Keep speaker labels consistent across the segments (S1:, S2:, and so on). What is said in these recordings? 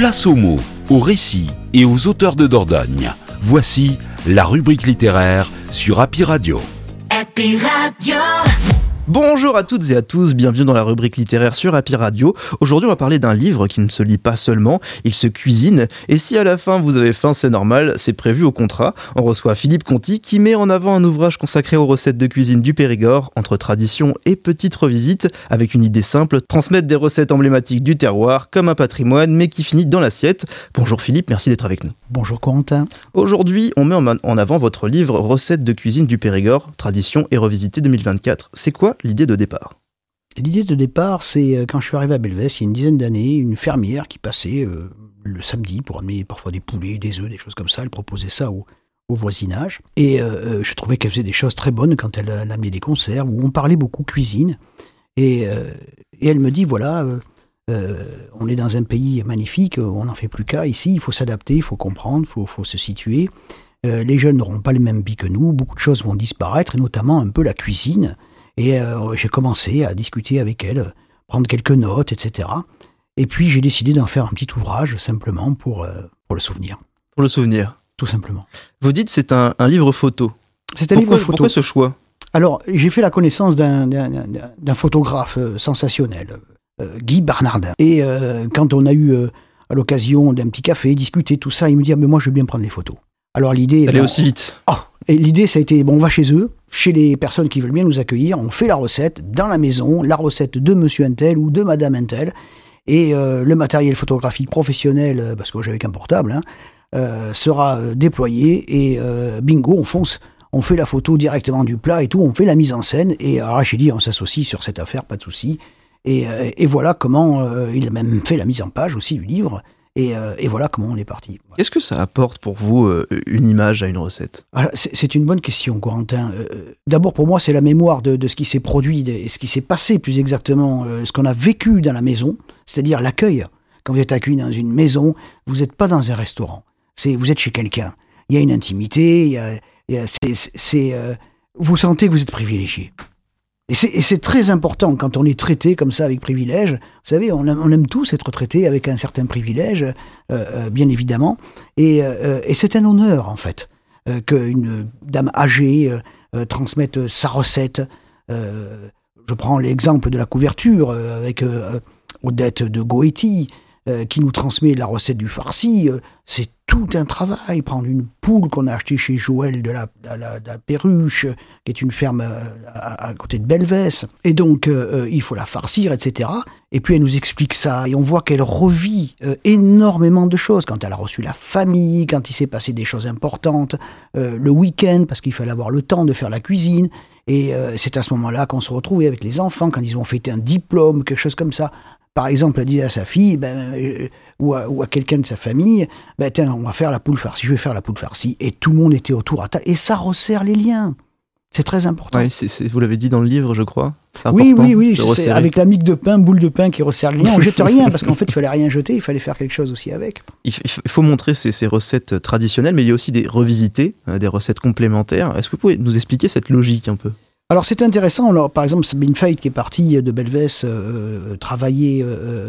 S1: Place aux mots, aux récits et aux auteurs de Dordogne. Voici la rubrique littéraire sur Happy Radio.
S2: Happy Radio.
S3: Bonjour à toutes et à tous, bienvenue dans la rubrique littéraire sur Happy Radio. Aujourd'hui, on va parler d'un livre qui ne se lit pas seulement, il se cuisine. Et si à la fin vous avez faim, c'est normal, c'est prévu au contrat. On reçoit Philippe Conti qui met en avant un ouvrage consacré aux recettes de cuisine du Périgord, entre tradition et petite revisite, avec une idée simple, transmettre des recettes emblématiques du terroir comme un patrimoine, mais qui finit dans l'assiette. Bonjour Philippe, merci d'être avec nous.
S4: Bonjour Corentin.
S3: Aujourd'hui, on met en avant votre livre Recettes de cuisine du Périgord, tradition et revisité 2024. C'est quoi l'idée de départ?
S4: L'idée de départ, c'est quand je suis arrivé à Belvès, il y a une dizaine d'années, une fermière qui passait le samedi pour amener parfois des poulets, des œufs, des choses comme ça. Elle proposait ça au voisinage. Et je trouvais qu'elle faisait des choses très bonnes quand elle amenait des conserves, où on parlait beaucoup cuisine. Et elle me dit, voilà, on est dans un pays magnifique, on n'en fait plus qu'à. Ici, il faut s'adapter, il faut comprendre, il faut se situer. Les jeunes n'auront pas les mêmes vies que nous, beaucoup de choses vont disparaître, et notamment un peu la cuisine. Et j'ai commencé à discuter avec elle, prendre quelques notes, etc. Et puis j'ai décidé d'en faire un petit ouvrage, simplement pour le souvenir.
S3: Pour le souvenir.
S4: Tout simplement.
S3: Vous dites que c'est un livre photo.
S4: C'est un livre photo.
S3: Pourquoi ce choix ?
S4: Alors, j'ai fait la connaissance d'un photographe sensationnel, Guy Barnardin. Et quand on a eu à l'occasion d'un petit café, discuter, tout ça, il me dit « mais moi je veux bien prendre les photos ». Alors l'idée...
S3: Elle est aussi vite.
S4: Et l'idée, ça a été, on va chez eux, chez les personnes qui veulent bien nous accueillir, on fait la recette dans la maison, la recette de monsieur Untel ou de madame Untel, et le matériel photographique professionnel, parce que j'avais qu'un portable, sera déployé, et bingo, on fonce, on fait la photo directement du plat et tout, on fait la mise en scène, et alors j'ai dit, on s'associe sur cette affaire, pas de souci, et voilà comment, il a même fait la mise en page aussi du livre, et voilà comment on est parti.
S3: Qu'est-ce que ça apporte pour vous, une image à une recette ?
S4: Alors, c'est une bonne question, Corentin. D'abord, pour moi, c'est la mémoire de ce qui s'est produit, et ce qui s'est passé plus exactement, ce qu'on a vécu dans la maison, c'est-à-dire l'accueil. Quand vous êtes accueilli dans une maison, vous n'êtes pas dans un restaurant. Vous êtes chez quelqu'un. Il y a une intimité, vous sentez que vous êtes privilégié. Et c'est très important quand on est traité comme ça avec privilège. Vous savez, on aime tous être traités avec un certain privilège, bien évidemment. Et c'est un honneur, en fait, qu'une dame âgée transmette sa recette. Je prends l'exemple de la couverture avec Odette de Goetti, qui nous transmet la recette du farci. C'est tout un travail. Prendre une poule qu'on a achetée chez Joël de la Perruche, qui est une ferme à côté de Belvès. Et donc, il faut la farcir, etc. Et puis, elle nous explique ça. Et on voit qu'elle revit énormément de choses. Quand elle a reçu la famille, quand il s'est passé des choses importantes, le week-end, parce qu'il fallait avoir le temps de faire la cuisine. Et c'est à ce moment-là qu'on se retrouvait avec les enfants, quand ils ont fêté un diplôme, quelque chose comme ça. Par exemple, elle dit à sa fille, ou à quelqu'un de sa famille, tiens, on va faire la poule farcie, je vais faire la poule farcie. Et tout le monde était autour à table. Et ça resserre les liens. C'est très important.
S3: Oui, vous l'avez dit dans le livre, je crois. C'est important.
S4: Oui. C'est avec la migue de pain, boule de pain qui resserre les liens. On ne jette rien, parce qu'en fait, il fallait rien jeter, il fallait faire quelque chose aussi avec.
S3: Il faut montrer ces recettes traditionnelles, mais il y a aussi des revisitées, des recettes complémentaires. Est-ce que vous pouvez nous expliquer cette logique un peu ?
S4: Alors c'est intéressant, alors, par exemple Sabine Feit qui est partie de Belvès travailler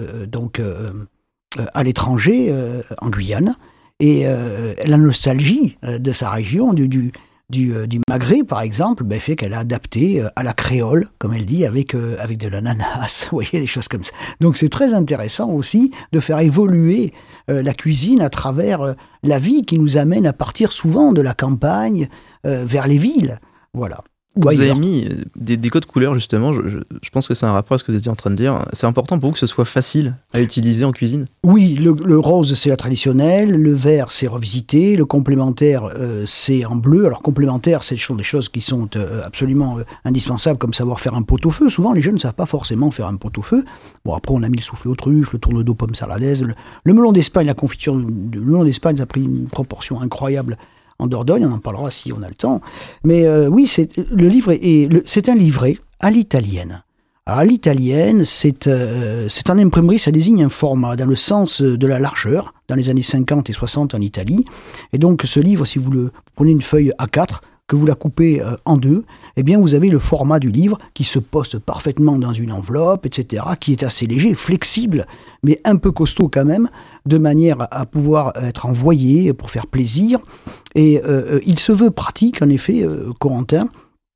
S4: à l'étranger, en Guyane, et la nostalgie de sa région, du Maghreb par exemple, fait qu'elle a adapté à la créole, comme elle dit, avec de l'ananas, vous voyez, des choses comme ça. Donc c'est très intéressant aussi de faire évoluer la cuisine à travers la vie qui nous amène à partir souvent de la campagne vers les villes, voilà.
S3: Vous avez mis des codes couleurs, justement. Je pense que c'est un rapport à ce que vous étiez en train de dire. C'est important pour vous que ce soit facile à utiliser en cuisine ?
S4: Oui, le rose, c'est la traditionnelle. Le vert, c'est revisité. Le complémentaire, c'est en bleu. Alors, complémentaire, ce sont des choses qui sont absolument indispensables, comme savoir faire un pot-au-feu. Souvent, les jeunes ne savent pas forcément faire un pot-au-feu. Bon, après, on a mis le soufflé aux truffes, le tourne-dos pomme saladaise. Le melon d'Espagne, la confiture de melon d'Espagne, ça a pris une proportion incroyable en Dordogne, on en parlera si on a le temps. Mais oui, le livre c'est un livret à l'italienne. Alors, à l'italienne, c'est en imprimerie, ça désigne un format dans le sens de la largeur, dans les années 50 et 60 en Italie. Et donc, ce livre, si vous prenez une feuille A4, que vous la coupez en deux, eh bien vous avez le format du livre qui se poste parfaitement dans une enveloppe, etc., qui est assez léger, flexible, mais un peu costaud quand même, de manière à pouvoir être envoyé pour faire plaisir. Et il se veut pratique, en effet, Corentin,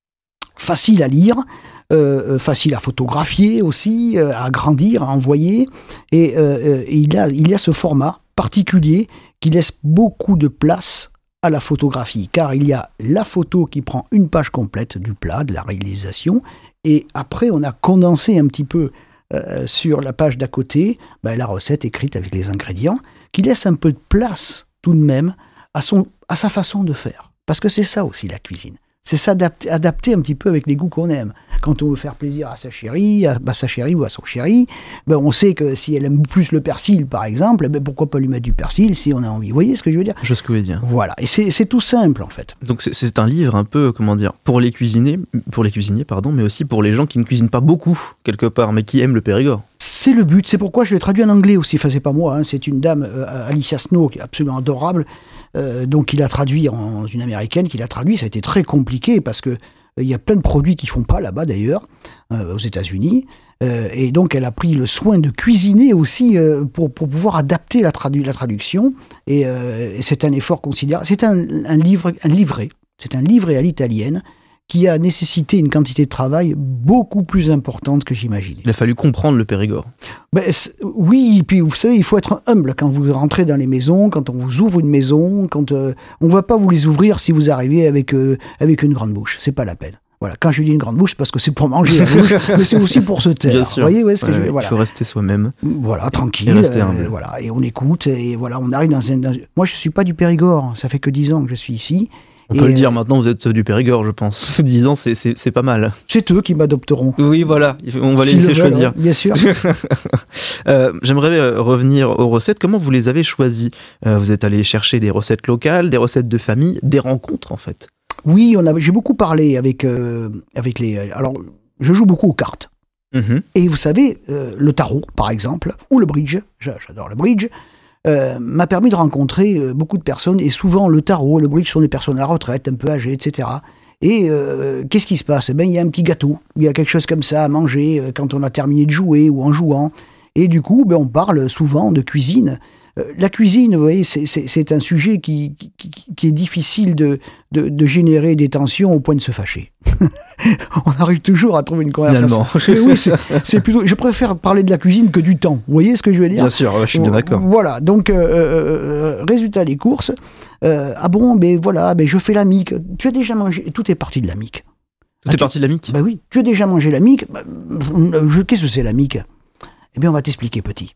S4: facile à lire, facile à photographier aussi, à agrandir, à envoyer. Et il y a ce format particulier qui laisse beaucoup de place à la photographie, car il y a la photo qui prend une page complète du plat, de la réalisation, et après on a condensé un petit peu sur la page d'à côté la recette écrite avec les ingrédients, qui laisse un peu de place tout de même à sa façon de faire. Parce que c'est ça aussi la cuisine. C'est s'adapter un petit peu avec les goûts qu'on aime. Quand on veut faire plaisir à sa chérie, ou à son chéri, on sait que si elle aime plus le persil, par exemple, pourquoi pas lui mettre du persil si on a envie. Vous voyez ce que je veux dire ?
S3: Je vois ce que vous voulez dire.
S4: Voilà, et c'est tout simple en fait.
S3: Donc c'est un livre un peu, pour les cuisiniers, mais aussi pour les gens qui ne cuisinent pas beaucoup, quelque part, mais qui aiment le Périgord.
S4: C'est le but, c'est pourquoi je l'ai traduit en anglais aussi. Enfin, c'est pas moi, c'est une dame, Alicia Snow, qui est absolument adorable. Donc il a traduit une américaine qui l'a traduit. Ça a été très compliqué parce que il y a plein de produits qui font pas là-bas d'ailleurs, aux États-Unis. Et donc elle a pris le soin de cuisiner aussi pour pouvoir adapter la traduction. Et c'est un effort considérable. C'est un livret. C'est un livret à l'italienne qui a nécessité une quantité de travail beaucoup plus importante que j'imaginais.
S3: Il a fallu comprendre le Périgord.
S4: Oui, et puis vous savez, il faut être humble quand vous rentrez dans les maisons, quand on vous ouvre une maison, quand on ne va pas vous les ouvrir si vous arrivez avec une grande bouche. C'est pas la peine. Voilà. Quand je dis une grande bouche, c'est parce que c'est pour manger la bouche, mais c'est aussi pour se taire.
S3: Bien sûr.
S4: Vous voyez, ce que je veux, voilà.
S3: Il faut rester soi-même.
S4: Voilà, tranquille.
S3: Et rester humble.
S4: Voilà, et on écoute, et voilà, on arrive Moi, je suis pas du Périgord. Ça fait que 10 ans que je suis ici.
S3: On peut le dire maintenant, vous êtes du Périgord, je pense. 10 ans, c'est pas mal.
S4: C'est eux qui m'adopteront.
S3: Oui, voilà, on va les laisser choisir.
S4: Bien sûr.
S3: J'aimerais revenir aux recettes. Comment vous les avez choisies ? Vous êtes allé chercher des recettes locales, des recettes de famille, des rencontres en fait.
S4: Oui, j'ai beaucoup parlé avec les... Alors, je joue beaucoup aux cartes. Mm-hmm. Et vous savez, le tarot, par exemple, ou le bridge, j'adore le bridge, m'a permis de rencontrer beaucoup de personnes, et souvent le tarot et le bridge sont des personnes à la retraite, un peu âgées, etc. Et qu'est-ce qui se passe ? Il y a un petit gâteau, il y a quelque chose comme ça à manger quand on a terminé de jouer ou en jouant. Et du coup, on parle souvent de cuisine. La cuisine, vous voyez, c'est un sujet qui est difficile de générer des tensions au point de se fâcher. On arrive toujours à trouver une conversation. Oui, c'est plutôt. Je préfère parler de la cuisine que du temps. Vous voyez ce que je veux dire ?
S3: Bien sûr, je suis bien d'accord.
S4: Voilà. Donc, résultat des courses. Je fais la mique. Tu as déjà mangé ? Tout est parti de la mique.
S3: Tout est parti de la mique ?
S4: Oui. Tu as déjà mangé la mique ? Qu'est-ce que c'est la mique ? Eh bien, on va t'expliquer, petit.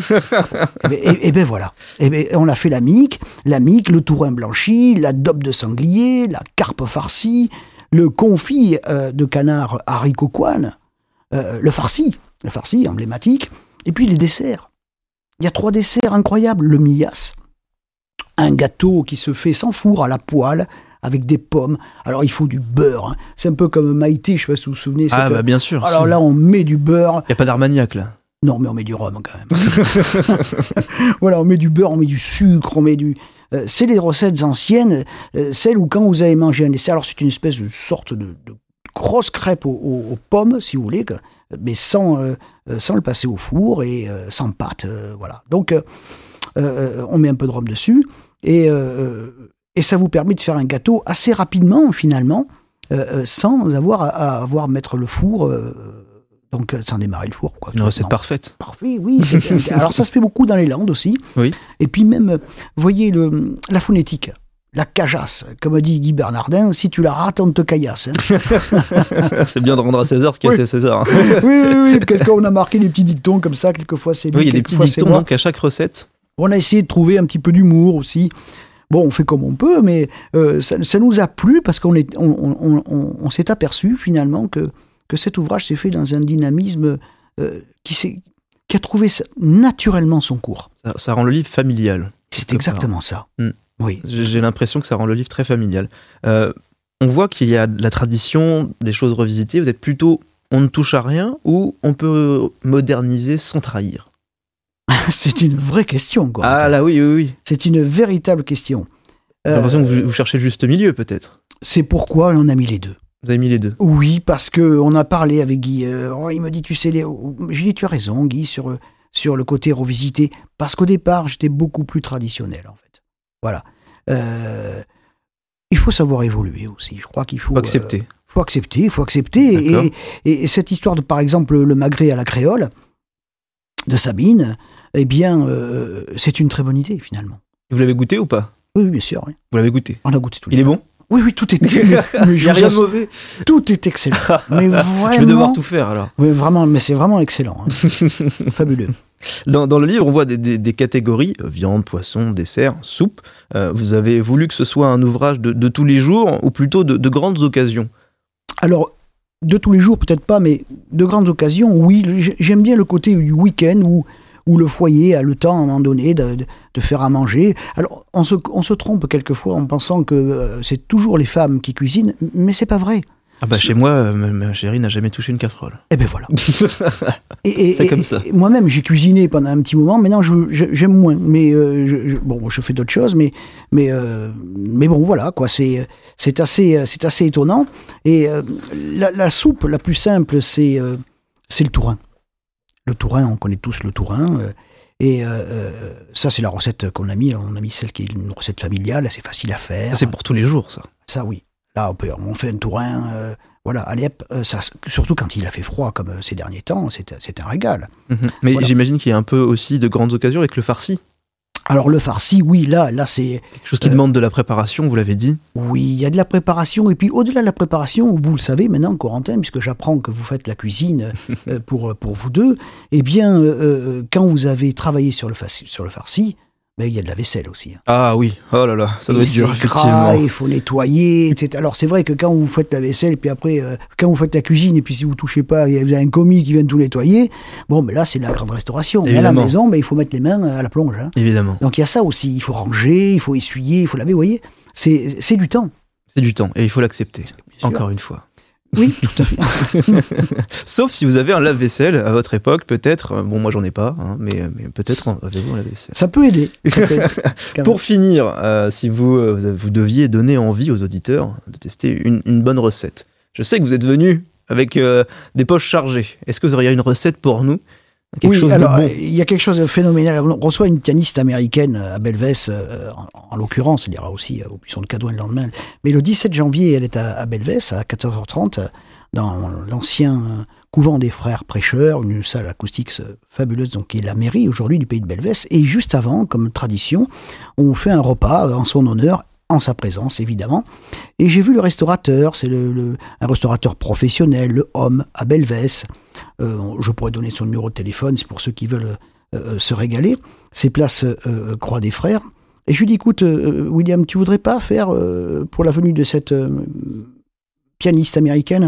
S4: et ben voilà. On a fait la mique, le tourin blanchi, la dope de sanglier, la carpe farcie, le confit de canard haricot coine, le farci emblématique, et puis les desserts. Il y a 3 desserts incroyables. Le millas, un gâteau qui se fait sans four, à la poêle, avec des pommes. Alors il faut du beurre. Hein. C'est un peu comme Maïté, je ne sais pas si vous vous souvenez.
S3: Bien sûr.
S4: Alors là, on met du beurre.
S3: Il n'y a pas d'Armagnac là.
S4: Non, mais on met du rhum quand même. Voilà, on met du beurre, on met du sucre, on met du... c'est les recettes anciennes, celles où quand vous avez mangé un dessert, alors c'est une espèce de sorte de grosse crêpe aux pommes, si vous voulez, mais sans le passer au four et sans pâte, voilà. Donc, on met un peu de rhum dessus et ça vous permet de faire un gâteau assez rapidement, finalement, sans avoir à mettre le four... Donc, sans démarrer le four. Quoi.
S3: Une recette parfaite.
S4: Parfait, oui. Alors, ça se fait beaucoup dans les Landes aussi.
S3: Oui.
S4: Et puis même, voyez la phonétique, la cajasse, comme a dit Guy Bernardin, si tu la rates, on te caillasse. Hein.
S3: C'est bien de rendre à César ce qu'il y a à César.
S4: Oui. Parce qu'on a marqué des petits dictons comme ça, quelquefois c'est lui,
S3: il y a des petits dictons donc à chaque recette.
S4: On a essayé de trouver un petit peu d'humour aussi. Bon, on fait comme on peut, mais ça nous a plu parce qu'on s'est aperçu finalement que cet ouvrage s'est fait dans un dynamisme qui a trouvé naturellement son cours.
S3: Ça rend le livre familial.
S4: C'est exactement ça. Oui.
S3: J'ai l'impression que ça rend le livre très familial. On voit qu'il y a de la tradition, des choses revisitées. Vous êtes plutôt on ne touche à rien ou on peut moderniser sans trahir ?
S4: C'est une vraie question, quoi.
S3: Ah là oui.
S4: C'est une véritable question.
S3: J'ai l'impression que vous cherchez le juste milieu, peut-être.
S4: C'est pourquoi on a mis les deux.
S3: Vous avez mis les deux.
S4: Oui, parce qu'on a parlé avec Guy. Il me dit, tu sais, j'ai dit, tu as raison, Guy, sur le côté revisité. Parce qu'au départ, j'étais beaucoup plus traditionnel, en fait. Voilà. Il faut savoir évoluer aussi. Je crois qu'il faut
S3: accepter.
S4: Il faut accepter. Et cette histoire de, par exemple, le magret à la créole de Sabine, eh bien, c'est une très bonne idée, finalement.
S3: Vous l'avez goûté ou pas?
S4: Oui, bien sûr. Oui.
S3: Vous l'avez goûté?
S4: On a goûté tout.
S3: Il est bon?
S4: Oui, tout est excellent.
S3: Il n'y a rien de mauvais.
S4: Tout est excellent. Mais vraiment,
S3: je vais devoir tout faire alors.
S4: Oui, vraiment, mais c'est vraiment excellent. Hein. Fabuleux.
S3: Dans le livre, on voit des catégories, viande, poisson, dessert, soupe. Vous avez voulu que ce soit un ouvrage de tous les jours ou plutôt de grandes occasions?
S4: Alors, de tous les jours, peut-être pas, mais de grandes occasions, oui. J'aime bien le côté du week-end où le foyer a le temps, à un moment donné, de faire à manger. Alors, on se trompe quelquefois en pensant que c'est toujours les femmes qui cuisinent, mais c'est pas vrai.
S3: Ah bah chez moi, ma chérie n'a jamais touché une casserole.
S4: Eh ben voilà.
S3: C'est comme ça.
S4: Moi-même, j'ai cuisiné pendant un petit moment. Maintenant, j'aime moins. Mais je fais d'autres choses. Mais bon, voilà quoi. C'est assez étonnant. Et la soupe la plus simple, c'est le tourin. Le tourin, on connaît tous le tourin. Ça, c'est la recette qu'on a mis. On a mis celle qui est une recette familiale, c'est facile à faire.
S3: Ça, c'est pour tous les jours, ça.
S4: Ça, oui. Là, on fait un tourin, voilà, allez, surtout quand il a fait froid, comme ces derniers temps, c'est un régal.
S3: Mais
S4: voilà.
S3: J'imagine qu'il y a un peu aussi de grandes occasions avec le farci.
S4: Alors le farci, oui, là c'est...
S3: Quelque chose qui demande de la préparation, vous l'avez dit.
S4: Oui, il y a de la préparation, et puis au-delà de la préparation, vous le savez maintenant, Corentin, puisque j'apprends que vous faites la cuisine pour vous deux, eh bien, quand vous avez travaillé sur le farci, ben, il y a de la vaisselle aussi.
S3: Ah oui, oh là là, ça doit être dur, effectivement.
S4: Il faut nettoyer, etc. Alors c'est vrai que quand vous faites la vaisselle, et puis après, quand vous faites la cuisine, et puis si vous touchez pas, vous avez un commis qui vient tout nettoyer, bon, mais là c'est de la grande restauration. Mais à la maison, ben, il faut mettre les mains à la plonge. Hein.
S3: Évidemment.
S4: Donc il y a ça aussi, il faut ranger, il faut essuyer, il faut laver, vous voyez, c'est du temps.
S3: C'est du temps, et il faut l'accepter, encore une fois.
S4: Oui, tout à fait.
S3: Sauf si vous avez un lave-vaisselle à votre époque, peut-être. Bon, moi j'en ai pas, hein, mais peut-être avez-vous un lave-vaisselle.
S4: Ça peut aider.
S3: Pour finir, si vous deviez donner envie aux auditeurs de tester une bonne recette. Je sais que vous êtes venu avec des poches chargées. Est-ce que vous auriez une recette pour nous? Quelque chose de bon.
S4: Il y a quelque chose de phénoménal. On reçoit une pianiste américaine à Belvès, en l'occurrence, il y aura aussi au Buisson de Cadouin le lendemain. Mais le 17 janvier, elle est à Belvès, à 14h30, dans l'ancien couvent des frères prêcheurs, une salle acoustique fabuleuse, donc qui est la mairie aujourd'hui du pays de Belvès. Et juste avant, comme tradition, on fait un repas en son honneur, en sa présence évidemment. Et j'ai vu le restaurateur, c'est un restaurateur professionnel, le Homme, à Belvès. Je pourrais donner son numéro de téléphone, c'est pour ceux qui veulent se régaler. C'est place Croix des Frères. Et je lui dis, écoute, William, tu voudrais pas faire, pour la venue de cette pianiste américaine,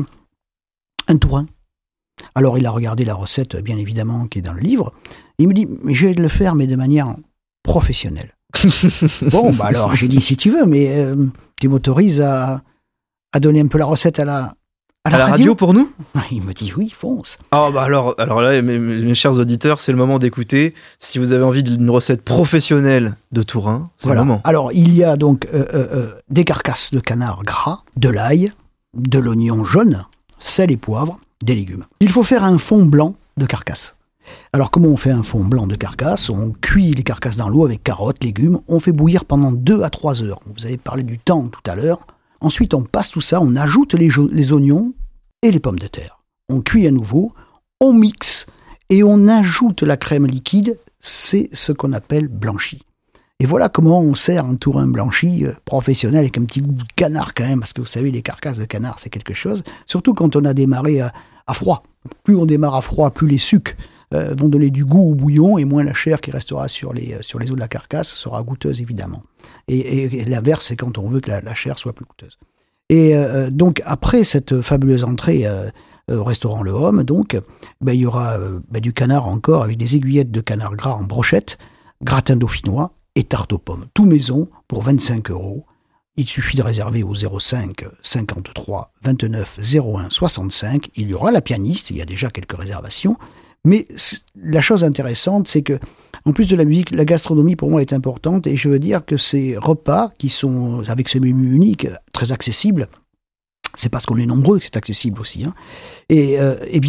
S4: un tourin? Alors il a regardé la recette, bien évidemment, qui est dans le livre. Et il me dit, je vais le faire, mais de manière professionnelle. Bon, bah alors, j'ai dit, si tu veux, mais tu m'autorises à donner un peu la recette à la radio
S3: pour nous?
S4: Il me dit, oui, fonce.
S3: Ah bah alors là, mes chers auditeurs, c'est le moment d'écouter. Si vous avez envie d'une recette professionnelle de tourin, c'est le moment.
S4: Alors, il y a donc des carcasses de canard gras, de l'ail, de l'oignon jaune, sel et poivre, des légumes. Il faut faire un fond blanc de carcasse. Alors, comment on fait un fond blanc de carcasse? On cuit les carcasses dans l'eau avec carottes, légumes. On fait bouillir pendant 2 à 3 heures. Vous avez parlé du temps tout à l'heure. Ensuite, on passe tout ça, on ajoute les oignons et les pommes de terre. On cuit à nouveau, on mixe et on ajoute la crème liquide. C'est ce qu'on appelle blanchi. Et voilà comment on sert un tourin blanchi professionnel avec un petit goût de canard quand même, parce que vous savez, les carcasses de canard, c'est quelque chose. Surtout quand on a démarré à froid. Plus on démarre à froid, plus les sucs vont donner du goût au bouillon et moins la chair qui restera sur les os de la carcasse sera goûteuse évidemment. Et l'inverse, c'est quand on veut que la chair soit plus goûteuse. Et donc après cette fabuleuse entrée au restaurant Le Homme, donc, il y aura du canard encore avec des aiguillettes de canard gras en brochette, gratin dauphinois et tarte aux pommes. Tout maison pour 25 €. Il suffit de réserver au 05 53 29 01 65. Il y aura la pianiste, il y a déjà quelques réservations. Mais la chose intéressante, c'est que en plus de la musique, la gastronomie pour moi est importante, et je veux dire que ces repas qui sont avec ce menu unique, très accessible, c'est parce qu'on est nombreux que c'est accessible aussi, hein. Et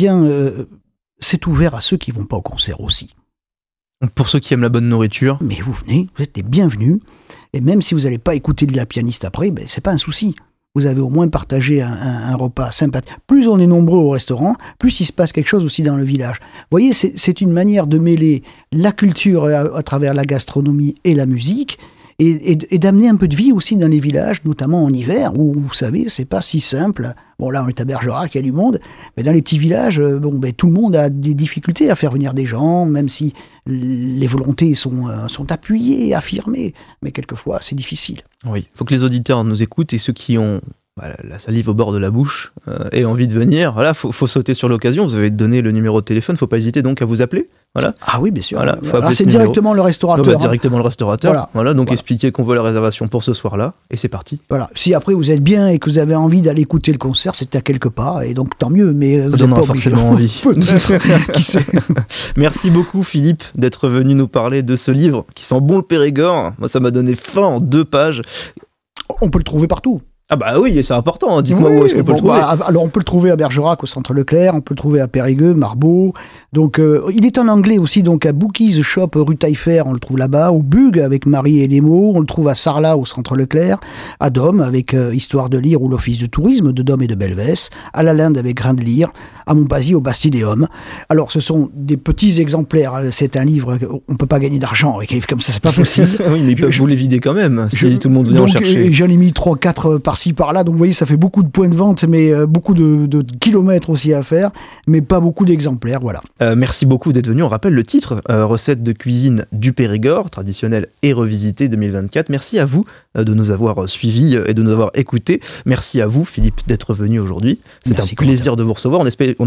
S4: c'est ouvert à ceux qui vont pas au concert aussi.
S3: Pour ceux qui aiment la bonne nourriture.
S4: Mais vous venez, vous êtes les bienvenus, et même si vous n'allez pas écouter de la pianiste après, c'est pas un souci. Vous avez au moins partagé un repas sympathique. Plus on est nombreux au restaurant, plus il se passe quelque chose aussi dans le village. Vous voyez, c'est une manière de mêler la culture à travers la gastronomie et la musique, et d'amener un peu de vie aussi dans les villages, notamment en hiver, où, vous savez, c'est pas si simple. Bon, là, on est à Bergerac, il y a du monde, mais dans les petits villages, tout le monde a des difficultés à faire venir des gens, même si les volontés sont appuyées, affirmées, mais quelquefois, c'est difficile.
S3: Oui, il faut que les auditeurs nous écoutent, et ceux qui ont la salive au bord de la bouche aient envie de venir. Voilà, faut sauter sur l'occasion. Vous avez donné le numéro de téléphone, faut pas hésiter donc à vous appeler. Voilà.
S4: Ah oui, bien sûr.
S3: Voilà,
S4: alors c'est directement le restaurateur.
S3: Directement le restaurateur. Voilà, donc expliquez qu'on veut la réservation pour ce soir-là, et c'est parti.
S4: Voilà. Si après vous êtes bien et que vous avez envie d'aller écouter le concert, c'est à quelque part, et donc tant mieux. Mais vous n'avez pas
S3: forcément envie.
S4: Qui sait.
S3: Merci beaucoup Philippe d'être venu nous parler de ce livre qui sent bon le Périgord. Moi, ça m'a donné faim en 2 pages.
S4: On peut le trouver partout.
S3: Ah bah oui, c'est important, dites-moi où est-ce qu'on peut le trouver.
S4: Alors on peut le trouver à Bergerac, au centre Leclerc, on peut le trouver à Périgueux, Marbeau. Donc il est en anglais aussi, donc à Bookies Shop rue Taillefer, on le trouve là-bas, au Bug avec Marie et les mots, on le trouve à Sarlat au centre Leclerc, à Dôme avec Histoire de lire ou l'Office de tourisme de Dôme et de Belvès, à la Linde avec Grain de lire, à Montpassy au Bastidéum. Alors ce sont des petits exemplaires, c'est un livre, on peut pas gagner d'argent avec un livre comme ça, c'est pas possible.
S3: Oui, mais ils peuvent vous les vider quand même, si tout le monde vient en chercher.
S4: J'en ai mis 3-4 par-ci par-là, donc vous voyez, ça fait beaucoup de points de vente, mais beaucoup de kilomètres aussi à faire, mais pas beaucoup d'exemplaires, voilà.
S3: Merci beaucoup d'être venu. On rappelle le titre, recette de cuisine du Périgord, traditionnelle et revisitée 2024. Merci à vous de nous avoir suivis et de nous avoir écoutés. Merci à vous, Philippe, d'être venu aujourd'hui. C'est un plaisir de vous recevoir.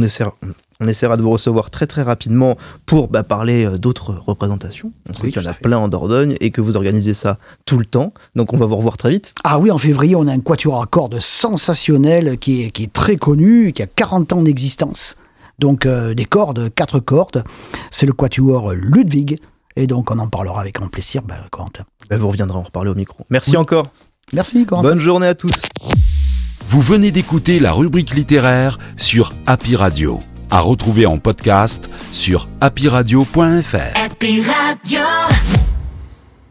S3: On essaiera de vous recevoir très très rapidement pour parler d'autres représentations. On sait qu'il y en a plein en Dordogne et que vous organisez ça tout le temps. Donc on va vous revoir très vite.
S4: Ah oui, en février, on a un quatuor à cordes sensationnel qui est très connu, qui a 40 ans d'existence. Donc des cordes, 4 cordes. C'est le quatuor Ludwig. Et donc on en parlera avec grand plaisir, Corentin.
S3: Vous reviendrez en reparler au micro. Merci encore.
S4: Merci Corentin.
S3: Bonne journée à tous.
S1: Vous venez d'écouter la rubrique littéraire sur Happy Radio. À retrouver en podcast sur happyradio.fr.
S2: Happy Radio.